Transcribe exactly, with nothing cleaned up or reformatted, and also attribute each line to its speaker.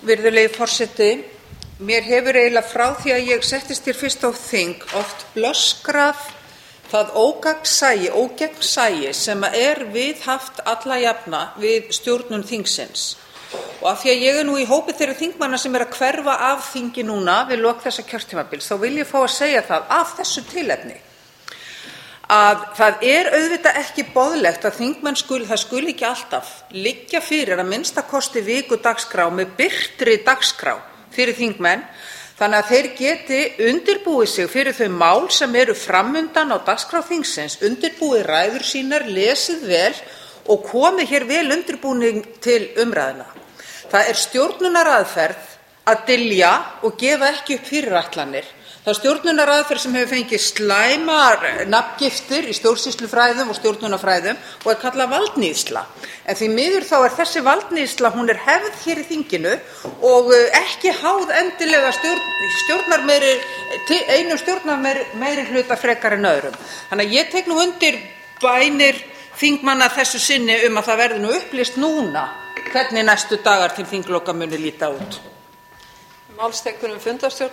Speaker 1: Virðulegi forseti, mér hefur eiginlega frá því að ég settist hér fyrst á þing oft blöskrað það ógagnsæi, ógegnsæi sem er viðhaft alla jafna við stjórnun þingsins. Og af því að ég er nú í hópi þeirra þingmanna sem er að hverfa af þingi núna við lok þessa kjörtímabils, þá vil ég fá að segja það af þessu tilefni að það er auðvitað ekki boðlegt að þingmenn skuli, það skuli ekki alltaf liggja fyrir að minnsta kosti viku dagskrá með birtri dagskrá fyrir þingmenn, þannig að þeir geti undirbúið sig fyrir þau mál sem eru framundan á dagskrá þingsins, undirbúið ræður sínar, lesið vel og komið hér vel undirbúning til umræðna. Það er stjórnunaraðferð að dylja og gefa ekki upp fyrirætlanir. Það er stjórnunaraðferð sem hefur fengið slæmar nafngiftir í stjórnsýslufræðum og stjórnunarfræðum og er kallað valdníðsla. En því miður þá er þessi valdníðsla, hún er hefð hér í þinginu og ekki háð endilega stjórn, stjórnarmeiri, einum stjórnarmeiri hluta frekar en öðrum. Þannig að ég tek nú undir bænir þingmanna þessu sinni um að það verði nú upplýst núna hvernig næstu dagar til þingloka muni líta út.
Speaker 2: Málstekur um fundarstjórn